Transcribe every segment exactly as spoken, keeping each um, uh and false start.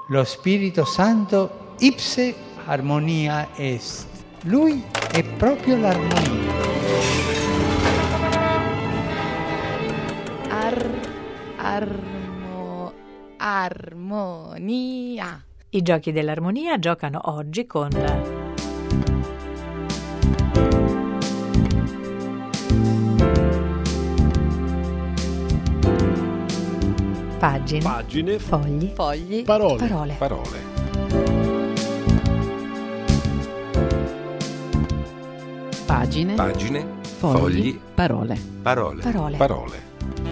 lo Spirito Santo ipse armonia est. Lui è proprio l'armonia. Ar, armo, armonia. I giochi dell'armonia giocano oggi con pagine, pagine, fogli, fogli, parole, parole. parole. Pagine, Pagine, fogli, fogli, parole. parole. Parole. Parole.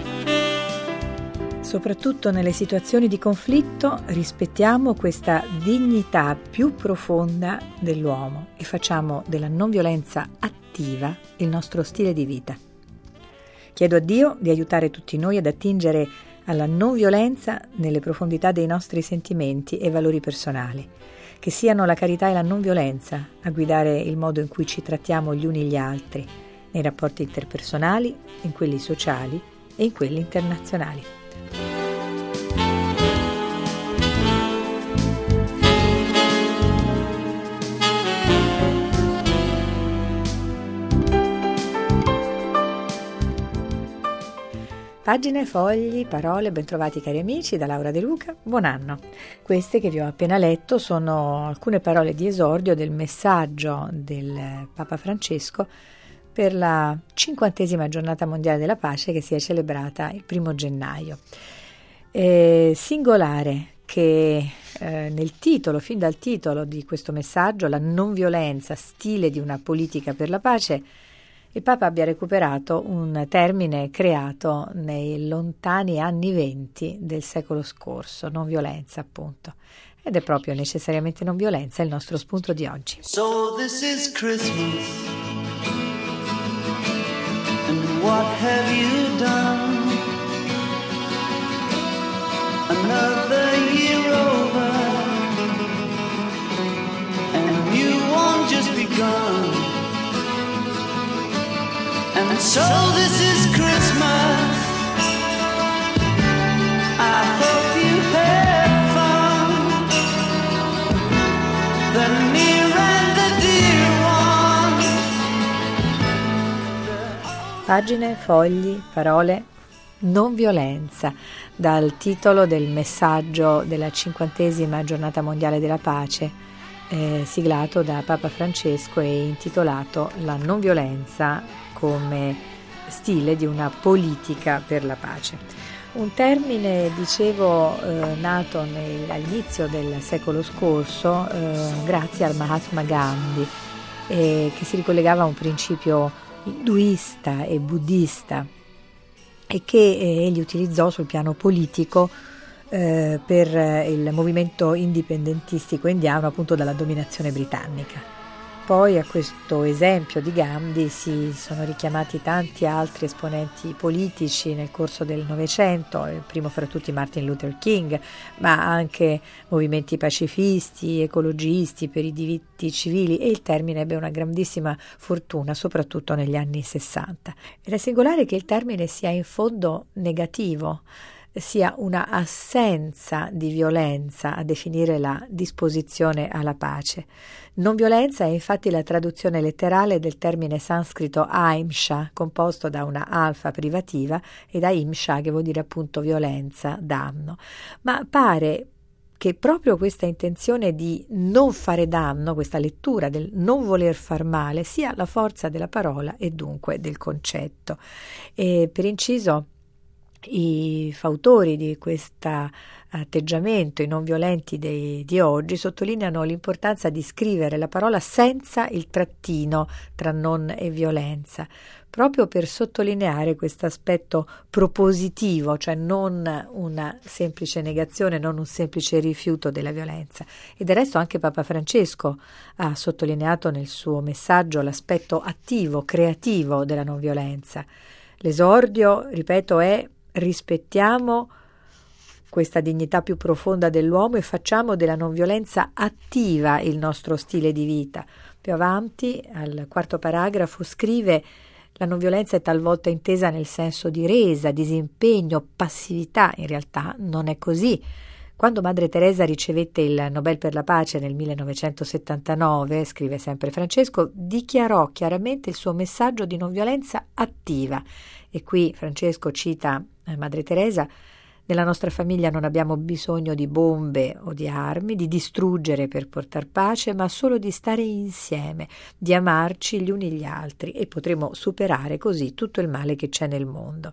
Soprattutto nelle situazioni di conflitto rispettiamo questa dignità più profonda dell'uomo e facciamo della non violenza attiva il nostro stile di vita. Chiedo a Dio di aiutare tutti noi ad attingere alla non violenza nelle profondità dei nostri sentimenti e valori personali, che siano la carità e la non violenza a guidare il modo in cui ci trattiamo gli uni gli altri, nei rapporti interpersonali, in quelli sociali e in quelli internazionali. Pagine, fogli, parole, bentrovati cari amici, da Laura De Luca, buon anno. Queste che vi ho appena letto sono alcune parole di esordio del messaggio del Papa Francesco per la cinquantesima giornata mondiale della pace che si è celebrata il primo gennaio. È singolare che eh, nel titolo, fin dal titolo di questo messaggio, la non violenza, stile di una politica per la pace, il Papa abbia recuperato un termine creato nei lontani anni venti del secolo scorso, non violenza appunto. Ed è proprio necessariamente non violenza il nostro spunto di oggi. So this is Christmas, and what have you done? Another year over, and a new one just begun. And so this is Christmas, I hope you had fun, the near and the dear one. Pagine, fogli, parole, non violenza, dal titolo del messaggio della cinquantesima giornata mondiale della pace, eh, siglato da Papa Francesco e intitolato La non violenza come stile di una politica per la pace. Un termine, dicevo, eh, nato nel, all'inizio del secolo scorso eh, grazie al Mahatma Gandhi, eh, che si ricollegava a un principio induista e buddista e che eh, egli utilizzò sul piano politico eh, per il movimento indipendentistico indiano, appunto dalla dominazione britannica. Poi a questo esempio di Gandhi si sono richiamati tanti altri esponenti politici nel corso del Novecento, il primo fra tutti Martin Luther King, ma anche movimenti pacifisti, ecologisti, per i diritti civili, e il termine ebbe una grandissima fortuna, soprattutto negli anni sessanta. Ed è singolare che il termine sia in fondo negativo, sia una assenza di violenza a definire la disposizione alla pace. Non violenza è infatti la traduzione letterale del termine sanscrito ahimsa, composto da una alfa privativa e da imsha, che vuol dire appunto violenza, danno. Ma pare che proprio questa intenzione di non fare danno, questa lettura del non voler far male, sia la forza della parola e dunque del concetto. E per inciso, i fautori di questo atteggiamento, i non violenti dei, di oggi, sottolineano l'importanza di scrivere la parola senza il trattino tra non e violenza, proprio per sottolineare questo aspetto propositivo, cioè non una semplice negazione, non un semplice rifiuto della violenza. E del resto anche Papa Francesco ha sottolineato nel suo messaggio l'aspetto attivo, creativo della non violenza. L'esordio, ripeto, è: rispettiamo questa dignità più profonda dell'uomo e facciamo della non violenza attiva il nostro stile di vita. Più avanti, al quarto paragrafo, scrive: la non violenza è talvolta intesa nel senso di resa, disimpegno, passività. In realtà non è così. Quando Madre Teresa ricevette il Nobel per la pace nel millenovecentosettantanove, scrive sempre Francesco, dichiarò chiaramente il suo messaggio di non violenza attiva. E qui Francesco cita eh, Madre Teresa: nella nostra famiglia non abbiamo bisogno di bombe o di armi, di distruggere per portar pace, ma solo di stare insieme, di amarci gli uni gli altri, e potremo superare così tutto il male che c'è nel mondo.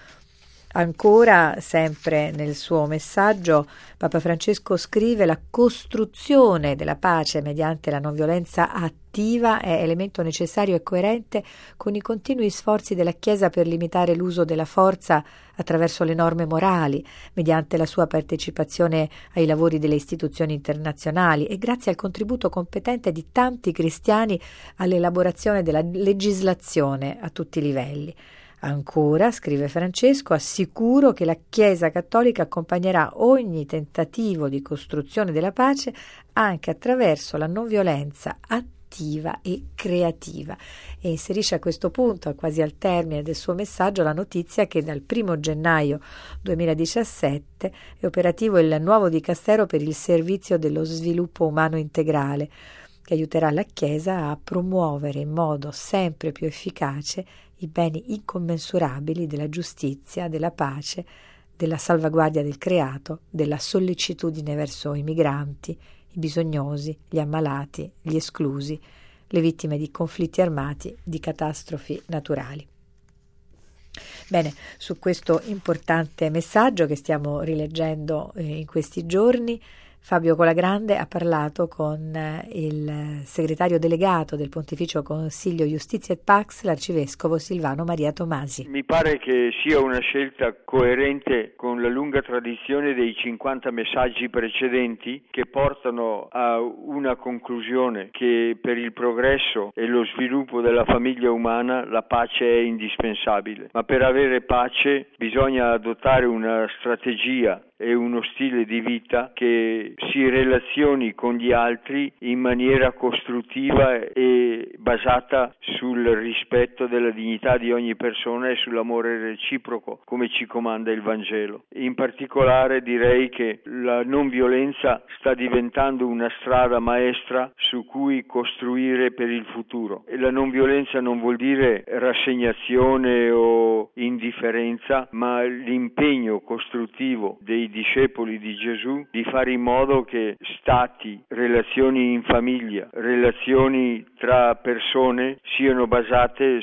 Ancora, sempre nel suo messaggio, Papa Francesco scrive: la costruzione della pace mediante la non violenza attiva è elemento necessario e coerente con i continui sforzi della Chiesa per limitare l'uso della forza attraverso le norme morali, mediante la sua partecipazione ai lavori delle istituzioni internazionali e grazie al contributo competente di tanti cristiani all'elaborazione della legislazione a tutti i livelli. Ancora, scrive Francesco, assicuro che la Chiesa Cattolica accompagnerà ogni tentativo di costruzione della pace anche attraverso la non violenza attiva e creativa. E inserisce a questo punto, quasi al termine del suo messaggio, la notizia che dal primo gennaio duemiladiciassette è operativo il nuovo dicastero per il servizio dello sviluppo umano integrale, che aiuterà la Chiesa a promuovere in modo sempre più efficace i beni incommensurabili della giustizia, della pace, della salvaguardia del creato, della sollecitudine verso i migranti, i bisognosi, gli ammalati, gli esclusi, le vittime di conflitti armati, di catastrofi naturali. Bene, su questo importante messaggio che stiamo rileggendo eh, in questi giorni, Fabio Colagrande ha parlato con eh, il segretario delegato del Pontificio Consiglio Giustizia et Pax, l'arcivescovo Silvano Maria Tomasi. Mi pare che sia una scelta coerente con la lunga tradizione dei cinquanta messaggi precedenti, che portano a una conclusione: che per il progresso e lo sviluppo della famiglia umana la pace è indispensabile, ma per avere pace bisogna adottare una strategia e uno stile di vita che si relazioni con gli altri in maniera costruttiva e basata sul rispetto della dignità di ogni persona e sull'amore reciproco, come ci comanda il Vangelo. In particolare direi che la non violenza sta diventando una strada maestra su cui costruire per il futuro. E la non violenza non vuol dire rassegnazione o indifferenza, ma l'impegno costruttivo dei discepoli di Gesù di fare in modo che stati, relazioni in famiglia, relazioni tra persone siano basate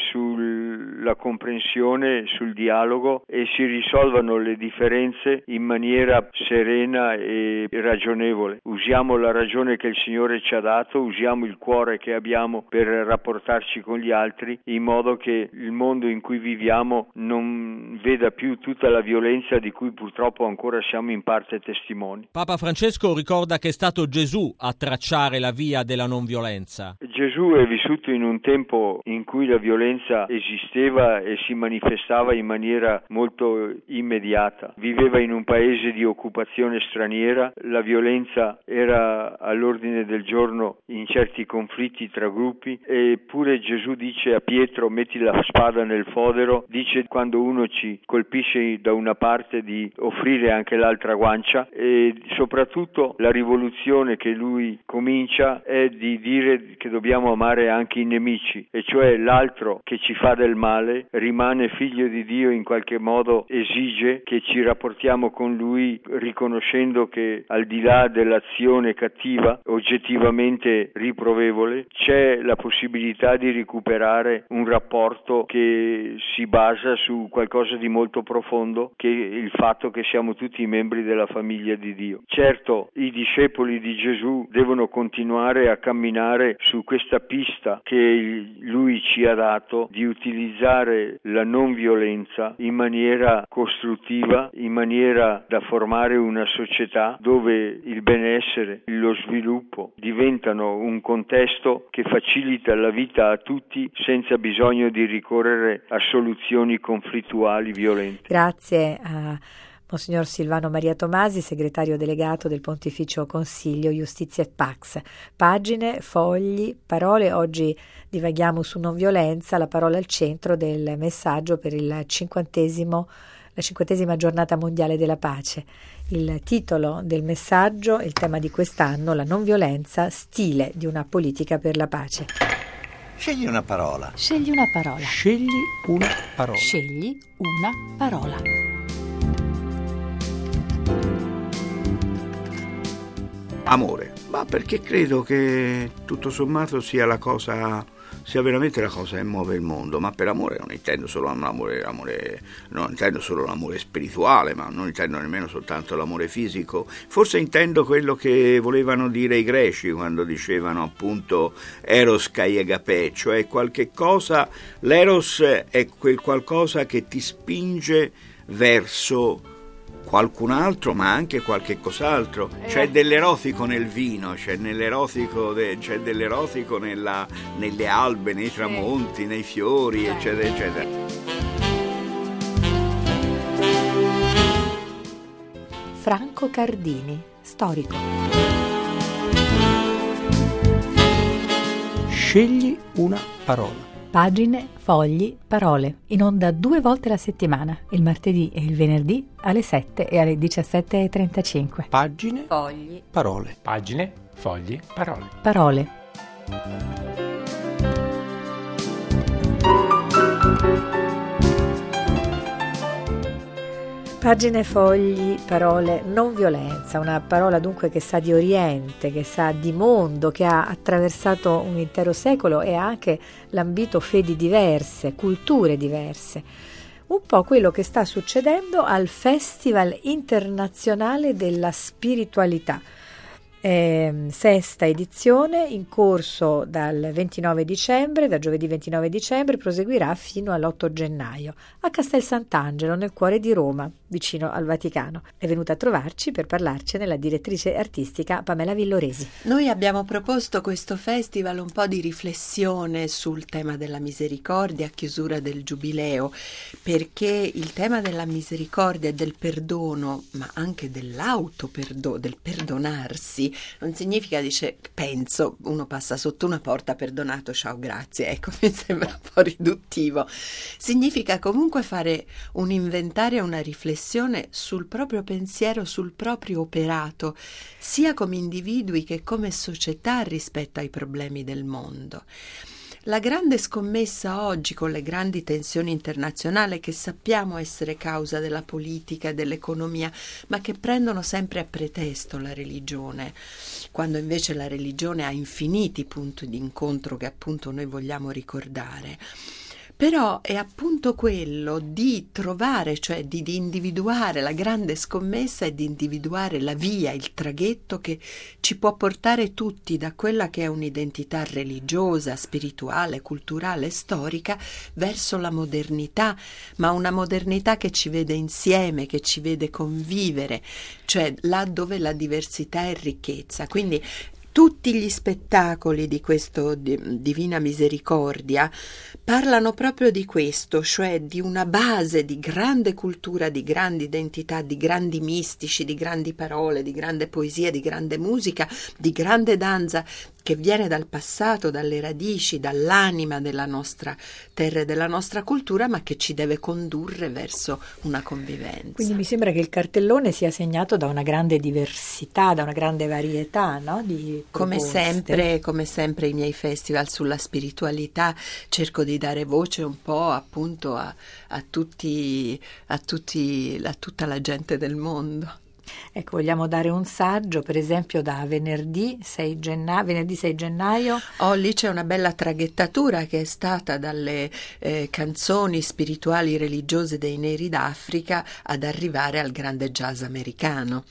sulla comprensione, sul dialogo, e si risolvano le differenze in maniera serena e ragionevole. Usiamo la ragione che il Signore ci ha dato, usiamo il cuore che abbiamo per rapportarci con gli altri, in modo che il mondo in cui viviamo non veda più tutta la violenza di cui purtroppo ancora siamo in parte testimoni. Papa Francesco ricorda che è stato Gesù a tracciare la via della non violenza. Gesù è vissuto in un tempo in cui la violenza esisteva e si manifestava in maniera molto immediata. Viveva in un paese di occupazione straniera, la violenza era all'ordine del giorno in certi conflitti tra gruppi, eppure Gesù dice a Pietro: metti la spada nel fodero, dice quando uno ci colpisce da una parte di offrire anche l'altra guancia, e soprattutto la rivoluzione che lui comincia è di dire che dobbiamo amare anche i nemici, e cioè l'altro che ci fa del male rimane figlio di Dio, in qualche modo esige che ci rapportiamo con lui riconoscendo che al di là dell'azione cattiva, oggettivamente riprovevole, c'è la possibilità di recuperare un rapporto che si basa su qualcosa di molto profondo, che è il fatto che siamo tutti membri della famiglia di Dio. Certo, i discepoli di Gesù devono continuare a camminare su questa pista che lui ci ha dato, di utilizzare la non violenza in maniera costruttiva, in maniera da formare una società dove il benessere, lo sviluppo diventano un contesto che facilita la vita a tutti senza bisogno di ricorrere a soluzioni conflittuali violente. Grazie a Monsignor Silvano Maria Tomasi, segretario delegato del Pontificio Consiglio Giustizia et Pax. Pagine, fogli, parole. Oggi divaghiamo su non violenza, la parola al centro del messaggio per il cinquantesimo, la cinquantesima giornata mondiale della pace. Il titolo del messaggio, il tema di quest'anno, la non violenza, stile di una politica per la pace. Scegli una parola. Scegli una parola. Scegli una parola. Scegli una parola. Amore, ma perché credo che tutto sommato sia la cosa, sia veramente la cosa che muove il mondo. Ma per amore non intendo solo l'amore, l'amore non intendo solo l'amore spirituale, ma non intendo nemmeno soltanto l'amore fisico. Forse intendo quello che volevano dire i greci quando dicevano appunto eros kai agape, cioè qualche cosa. L'eros è quel qualcosa che ti spinge verso qualcun altro, ma anche qualche cos'altro. C'è dell'erotico nel vino, c'è nell'erotico de, c'è dell'erotico nella, nelle albe, nei tramonti, nei fiori, eccetera, eccetera. Franco Cardini, storico. Scegli una parola. Pagine, fogli, parole, in onda due volte la settimana, il martedì e il venerdì alle sette e alle diciassette e trentacinque. Pagine, Fogli. parole. Pagine, fogli, parole. Parole. Pagine, fogli, parole, non violenza, una parola dunque che sa di Oriente, che sa di mondo, che ha attraversato un intero secolo e ha anche lambito fedi diverse, culture diverse. Un po' quello che sta succedendo al Festival Internazionale della Spiritualità. Eh, sesta edizione, in corso dal ventinove dicembre, da giovedì ventinove dicembre, proseguirà fino all'otto gennaio a Castel Sant'Angelo, nel cuore di Roma, vicino al Vaticano. È venuta a trovarci per parlarcene la direttrice artistica Pamela Villoresi. Noi abbiamo proposto questo festival un po' di riflessione sul tema della misericordia a chiusura del giubileo, perché il tema della misericordia e del perdono, ma anche dell'autoperdono, del perdonarsi, non significa, dice, penso, uno passa sotto una porta, perdonato, ciao, grazie, ecco, mi sembra un po' riduttivo. Significa comunque fare un inventario, una riflessione sul proprio pensiero, sul proprio operato, sia come individui che come società rispetto ai problemi del mondo. La grande scommessa oggi, con le grandi tensioni internazionali che sappiamo essere causa della politica e dell'economia, ma che prendono sempre a pretesto la religione, quando invece la religione ha infiniti punti di incontro che appunto noi vogliamo ricordare. Però è appunto quello di trovare, cioè di, di individuare, la grande scommessa è di individuare la via, il traghetto che ci può portare tutti da quella che è un'identità religiosa, spirituale, culturale, storica, verso la modernità, ma una modernità che ci vede insieme, che ci vede convivere, cioè là dove la diversità è ricchezza. Quindi tutti gli spettacoli di questo Divina Misericordia parlano proprio di questo, cioè di una base di grande cultura, di grandi identità, di grandi mistici, di grandi parole, di grande poesia, di grande musica, di grande danza che viene dal passato, dalle radici, dall'anima della nostra terra e della nostra cultura, ma che ci deve condurre verso una convivenza. Quindi mi sembra che il cartellone sia segnato da una grande diversità, da una grande varietà, no? Di come sempre, come sempre i miei festival sulla spiritualità cerco di dare voce un po' appunto a, a tutti, a tutti, a tutta la gente del mondo. Ecco, vogliamo dare un saggio, per esempio da venerdì sei gennaio, venerdì sei gennaio. Oh, lì c'è una bella traghettatura che è stata dalle eh, canzoni spirituali religiose dei Neri d'Africa ad arrivare al grande jazz americano.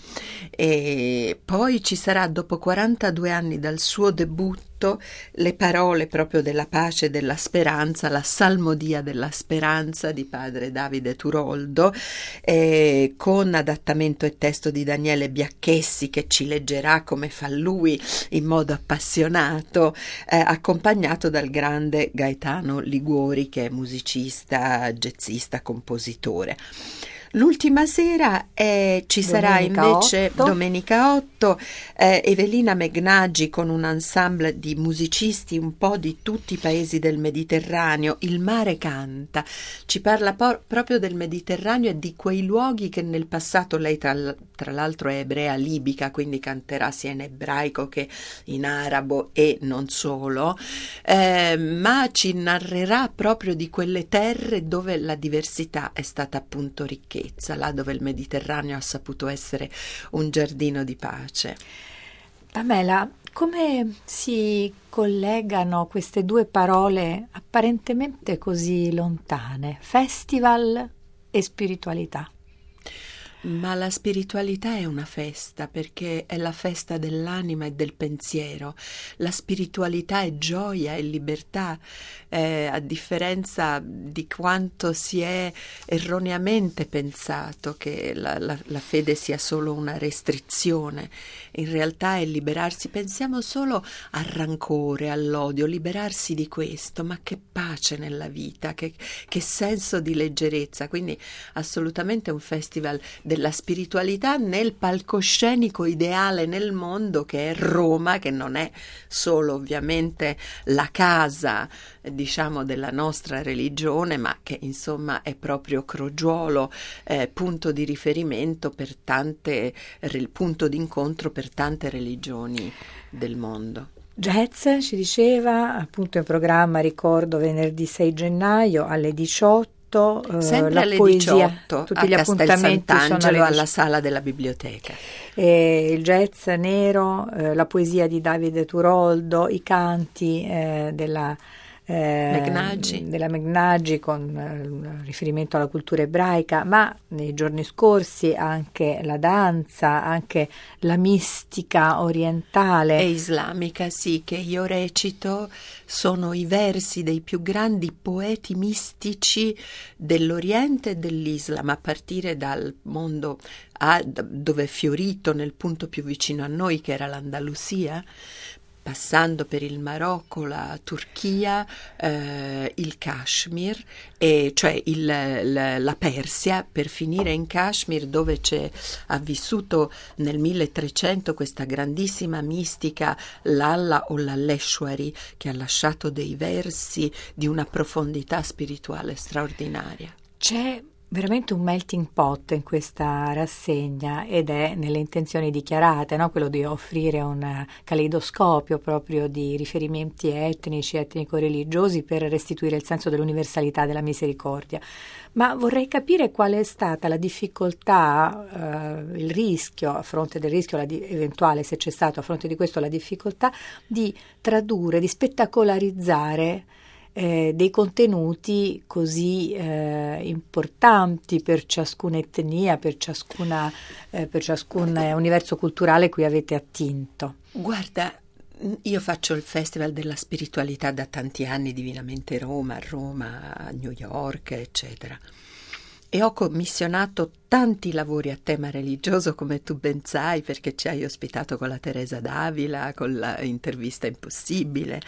E poi ci sarà, dopo quarantadue anni dal suo debutto, le parole proprio della pace e della speranza, la salmodia della speranza di padre Davide Turoldo, eh, con adattamento e testo di Daniele Biacchessi, che ci leggerà come fa lui in modo appassionato, eh, accompagnato dal grande Gaetano Liguori, che è musicista, jazzista, compositore. L'ultima sera è, ci sarà Domenica invece otto. domenica otto eh, Evelina Megnaggi con un ensemble di musicisti un po' di tutti i paesi del Mediterraneo. Il mare canta, ci parla po- proprio del Mediterraneo e di quei luoghi che nel passato, lei tra, l- tra l'altro è ebrea libica, quindi canterà sia in ebraico che in arabo e non solo, eh, ma ci narrerà proprio di quelle terre dove la diversità è stata appunto ricchezza, là dove il Mediterraneo ha saputo essere un giardino di pace. Pamela, come si collegano queste due parole apparentemente così lontane, festival e spiritualità? Ma la spiritualità è una festa, perché è la festa dell'anima e del pensiero. La spiritualità è gioia e libertà, eh, a differenza di quanto si è erroneamente pensato che la, la, la fede sia solo una restrizione. In realtà è liberarsi, pensiamo solo al rancore, all'odio, liberarsi di questo, ma che pace nella vita, che, che senso di leggerezza. Quindi assolutamente un festival della spiritualità nel palcoscenico ideale nel mondo che è Roma, che non è solo ovviamente la casa, diciamo, della nostra religione, ma che insomma è proprio crogiolo, eh, punto di riferimento per tante, il punto d'incontro per tante religioni del mondo. Jazz, ci diceva, appunto in programma, ricordo, venerdì sei gennaio alle diciotto. Sempre la alle poesia, diciotto tutti a gli appuntamenti sono alle alla sala della biblioteca. Eh, il jazz nero, eh, la poesia di Davide Turoldo, i canti eh, della eh, Megnaggi. della Megnaggi con eh, riferimento alla cultura ebraica, ma nei giorni scorsi anche la danza, anche la mistica orientale e islamica, sì, che io recito, sono i versi dei più grandi poeti mistici dell'Oriente e dell'Islam, a partire dal mondo a, dove è fiorito nel punto più vicino a noi, che era l'Andalusia, passando per il Marocco, la Turchia, eh, il Kashmir, e cioè il, la, la Persia, per finire in Kashmir, dove c'è, ha vissuto nel milletrecento questa grandissima mistica Lalla o Lalleshwari, che ha lasciato dei versi di una profondità spirituale straordinaria. C'è veramente un melting pot in questa rassegna ed è nelle intenzioni dichiarate, no? Quello di offrire un caleidoscopio proprio di riferimenti etnici, etnico-religiosi per restituire il senso dell'universalità della misericordia. Ma vorrei capire qual è stata la difficoltà, eh, il rischio, a fronte del rischio la di- eventuale, se c'è stato a fronte di questo la difficoltà di tradurre, di spettacolarizzare Eh, dei contenuti così eh, importanti per ciascuna etnia, per, ciascuna, eh, per ciascun eh, universo culturale cui avete attinto. Guarda, io faccio il Festival della Spiritualità da tanti anni, Divinamente Roma, a Roma, a New York, eccetera. E ho commissionato tanti lavori a tema religioso, come tu ben sai, perché ci hai ospitato con la Teresa d'Avila, con l'intervista Impossibile.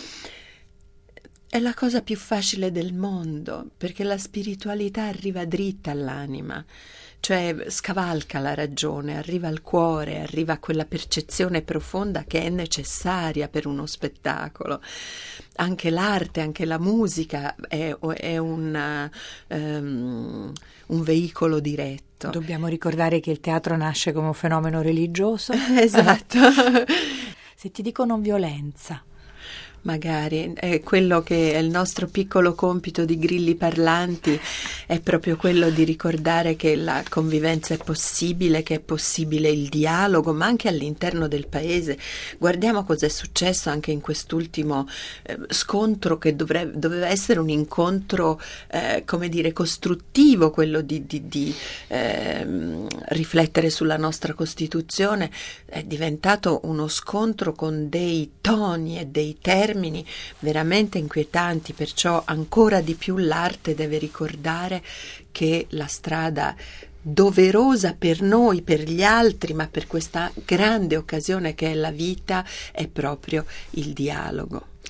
È la cosa più facile del mondo, perché la spiritualità arriva dritta all'anima, cioè scavalca la ragione, arriva al cuore, arriva a quella percezione profonda che è necessaria per uno spettacolo. Anche l'arte, anche la musica è, è un, um, un veicolo diretto. Dobbiamo ricordare che il teatro nasce come un fenomeno religioso. Esatto. Se ti dico non violenza. Magari è quello che è il nostro piccolo compito di grilli parlanti, è proprio quello di ricordare che la convivenza è possibile, che è possibile il dialogo, ma anche all'interno del paese. Guardiamo cosa è successo anche in quest'ultimo eh, scontro, che dovrebbe, doveva essere un incontro eh, come dire costruttivo, quello di, di, di eh, riflettere sulla nostra Costituzione. È diventato uno scontro con dei toni e dei termini veramente inquietanti, perciò ancora di più l'arte deve ricordare che la strada doverosa per noi, per gli altri, ma per questa grande occasione che è la vita, è proprio il dialogo.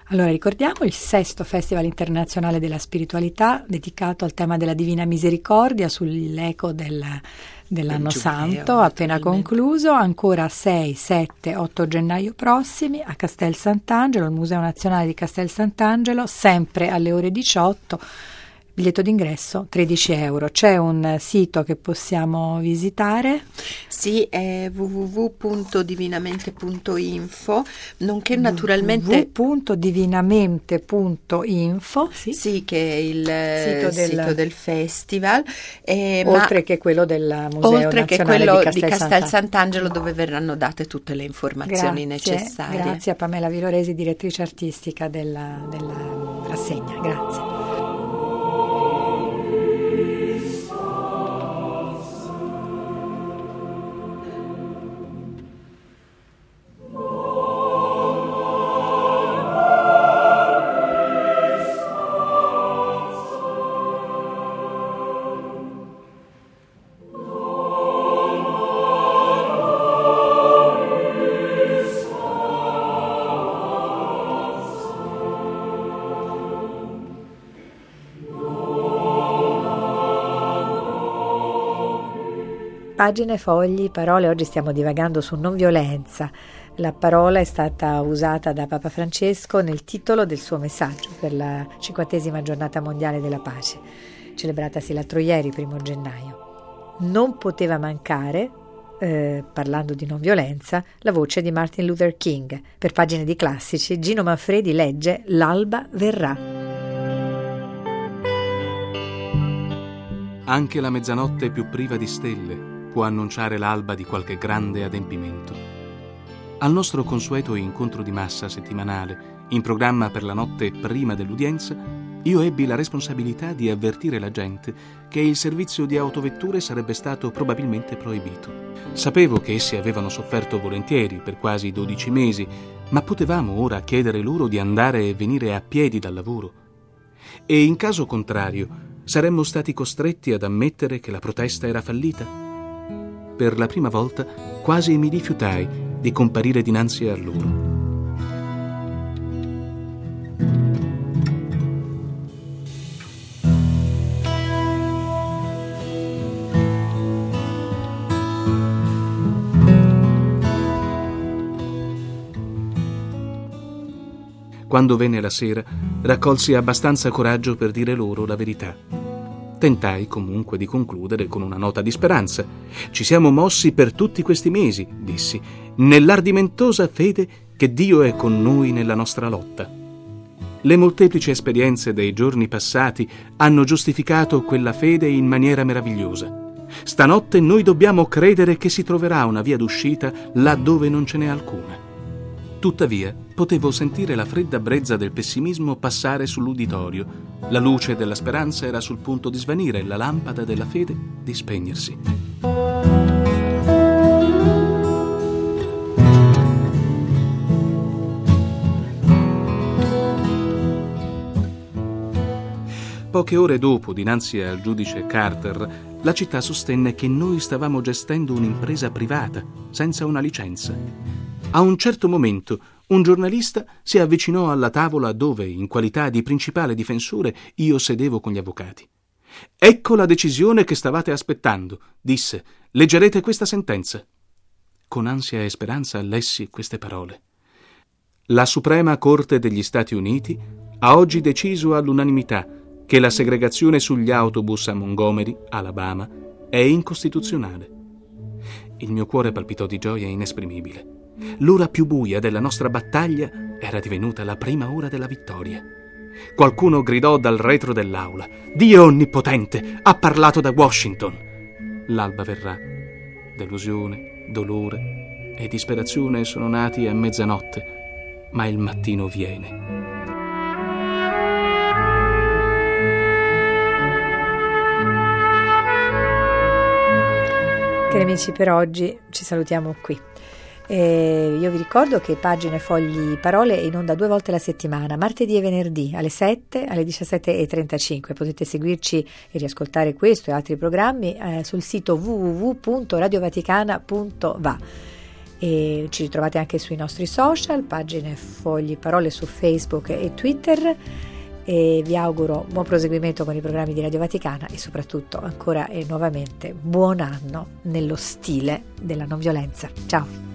Allora, ricordiamo il sesto Festival internazionale della spiritualità dedicato al tema della Divina Misericordia sull'eco del, dell'anno santo appena concluso, ancora sei, sette, otto gennaio prossimi a Castel Sant'Angelo, al Museo Nazionale di Castel Sant'Angelo, sempre alle ore diciotto. Biglietto d'ingresso tredici euro. C'è un sito che possiamo visitare? Sì, è w w w punto divinamente punto info, nonché naturalmente w w w punto divinamente punto info, sì, sì, che è il sito del, sito del festival, eh, oltre ma, che quello del Museo oltre Nazionale che quello di Castel, di Castel Sant'Angelo. Sant'Angelo, dove verranno date tutte le informazioni grazie, necessarie. Grazie a Pamela Viloresi, direttrice artistica della, della rassegna. Grazie. Pagine, fogli, parole. Oggi stiamo divagando su non violenza. La parola è stata usata da Papa Francesco nel titolo del suo messaggio per la cinquantesima giornata mondiale della pace, celebratasi l'altro ieri, primo gennaio. Non poteva mancare, eh, parlando di non violenza, la voce di Martin Luther King. Per Pagine di Classici, Gino Manfredi legge L'alba verrà. Anche la mezzanotte più priva di stelle può annunciare l'alba di qualche grande adempimento. Al nostro consueto incontro di massa settimanale, in programma per la notte prima dell'udienza, io ebbi la responsabilità di avvertire la gente che il servizio di autovetture sarebbe stato probabilmente proibito. Sapevo che essi avevano sofferto volentieri per quasi dodici mesi, ma potevamo ora chiedere loro di andare e venire a piedi dal lavoro. E in caso contrario, saremmo stati costretti ad ammettere che la protesta era fallita? Per la prima volta quasi mi rifiutai di comparire dinanzi a loro. Quando venne la sera, raccolsi abbastanza coraggio per dire loro la verità. Tentai comunque di concludere con una nota di speranza. Ci siamo mossi per tutti questi mesi, dissi, nell'ardimentosa fede che Dio è con noi nella nostra lotta. Le molteplici esperienze dei giorni passati hanno giustificato quella fede in maniera meravigliosa. Stanotte noi dobbiamo credere che si troverà una via d'uscita laddove non ce n'è alcuna. Tuttavia, potevo sentire la fredda brezza del pessimismo passare sull'uditorio. La luce della speranza era sul punto di svanire e la lampada della fede di spegnersi. Poche ore dopo, dinanzi al giudice Carter, la città sostenne che noi stavamo gestendo un'impresa privata, senza una licenza. A un certo momento, un giornalista si avvicinò alla tavola dove, in qualità di principale difensore, io sedevo con gli avvocati. «Ecco la decisione che stavate aspettando», disse. «Leggerete questa sentenza». Con ansia e speranza lessi queste parole. «La Suprema Corte degli Stati Uniti ha oggi deciso all'unanimità che la segregazione sugli autobus a Montgomery, Alabama, è incostituzionale». Il mio cuore palpitò di gioia inesprimibile. L'ora più buia della nostra battaglia era divenuta la prima ora della vittoria. Qualcuno gridò dal retro dell'aula: «Dio onnipotente ha parlato da Washington!» L'alba verrà. Delusione, dolore e disperazione sono nati a mezzanotte, ma il mattino viene. Cari amici, per oggi ci salutiamo qui. E io vi ricordo che Pagine, Fogli, Parole è in onda due volte alla settimana, martedì e venerdì alle sette, alle diciassette e trentacinque. Potete seguirci e riascoltare questo e altri programmi eh, sul sito w w w punto radiovaticana punto va. e ci ritrovate anche sui nostri social, pagine Fogli Parole su Facebook e Twitter, e vi auguro buon proseguimento con i programmi di Radio Vaticana e soprattutto ancora e nuovamente buon anno nello stile della non violenza. Ciao!